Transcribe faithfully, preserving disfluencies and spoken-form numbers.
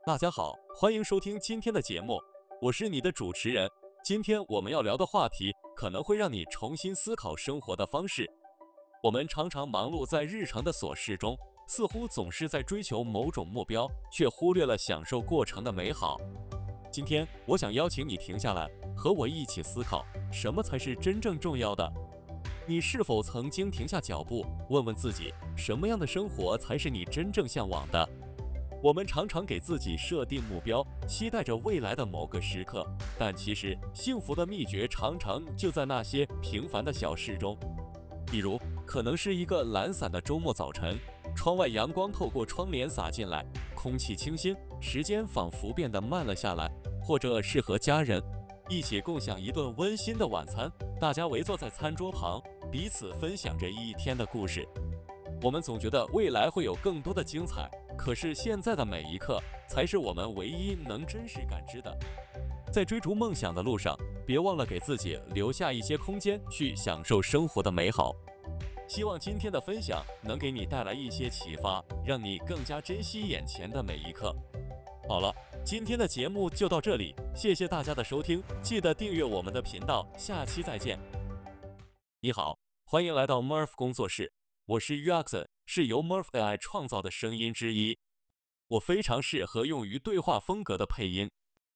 大家好，欢迎收听今天的节目，我是你的主持人。今天我们要聊的话题可能会让你重新思考生活的方式。我们常常忙碌在日常的琐事中，似乎总是在追求某种目标，却忽略了享受过程的美好。今天我想邀请你停下来，和我一起思考，什么才是真正重要的？你是否曾经停下脚步，问问自己，什么样的生活才是你真正向往的？我们常常给自己设定目标，期待着未来的某个时刻，但其实幸福的秘诀常常就在那些平凡的小事中。比如，可能是一个懒散的周末早晨，窗外阳光透过窗帘洒进来，空气清新，时间仿佛变得慢了下来；或者是和家人一起共享一顿温馨的晚餐，大家围坐在餐桌旁，彼此分享着一天的故事。我们总觉得未来会有更多的精彩，可是现在的每一刻才是我们唯一能真实感知的。在追逐梦想的路上，别忘了给自己留下一些空间，去享受生活的美好。希望今天的分享能给你带来一些启发，让你更加珍惜眼前的每一刻。好了，今天的节目就到这里，谢谢大家的收听，记得订阅我们的频道，下期再见。你好，欢迎来到 Murph 工作室，我是 Jackson， 是由 Murph A I 创造的声音之一。我非常适合用于对话风格的配音，